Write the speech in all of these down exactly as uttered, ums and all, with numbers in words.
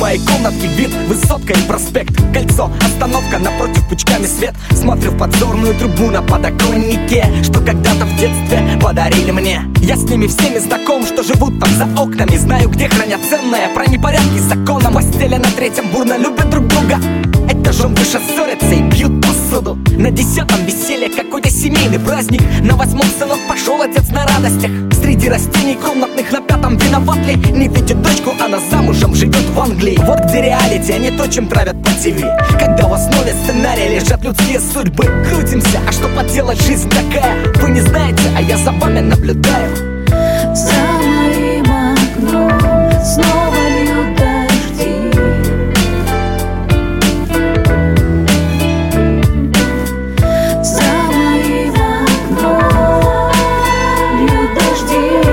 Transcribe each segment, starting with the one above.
моей комнатки вид, высотка и проспект. Кольцо, остановка, напротив пучками свет. Смотрю в подзорную трубу на подоконнике, что когда-то в детстве подарили мне. Я с ними всеми знаком, что живут там за окнами. Знаю, где хранят ценное, про непорядки с законом. Постели на третьем бурно любят друг друга, этажом выше ссорятся и бьют посуду. На десятом веселье, какой-то семейный праздник. На восьмом сынок пошел отец на радостях. Среди растений комнатных на пятом виноват ли? Не видит дочку, она замужем живет в Англии. Вот где реалити, а не то, чем травят по ТВ. Когда в основе сценария лежат людские судьбы. Крутимся, а что поделать, жизнь такая. Вы не знаете, а я за вами наблюдаю. За моим окном снова льют дожди. За моим окном льют дожди.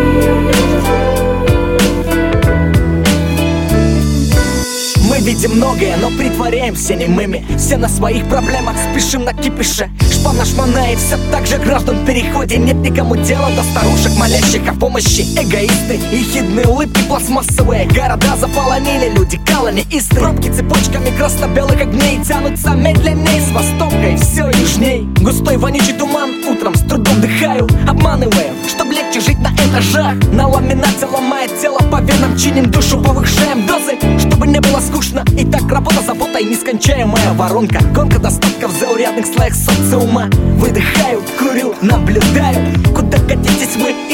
Мы видим многое, но притворяемся немыми. Все на своих проблемах, спешим на кипише. Шпана шмана и все так же граждан в переходе. Нет никому дела до старушек, молящих о помощи. Эгоисты, ехидные улыбки пластмассовые. Города заполонили люди, колонисты. Пробки цепочками красно-белых огней тянутся медленней с востока и все южней. Густой вонючий туман, утром с трудом дыхаю. Обманываем, чтоб легче жить на этажах. На ламинате ломает тело по венам, чиним душу, повышаем дозы, чтобы не было скучно. И так работа, забота и нескончаемая воронка. Гонка достатков в заурядных слоях социума. Выдыхаю, курю, наблюдаю, куда катитесь вы.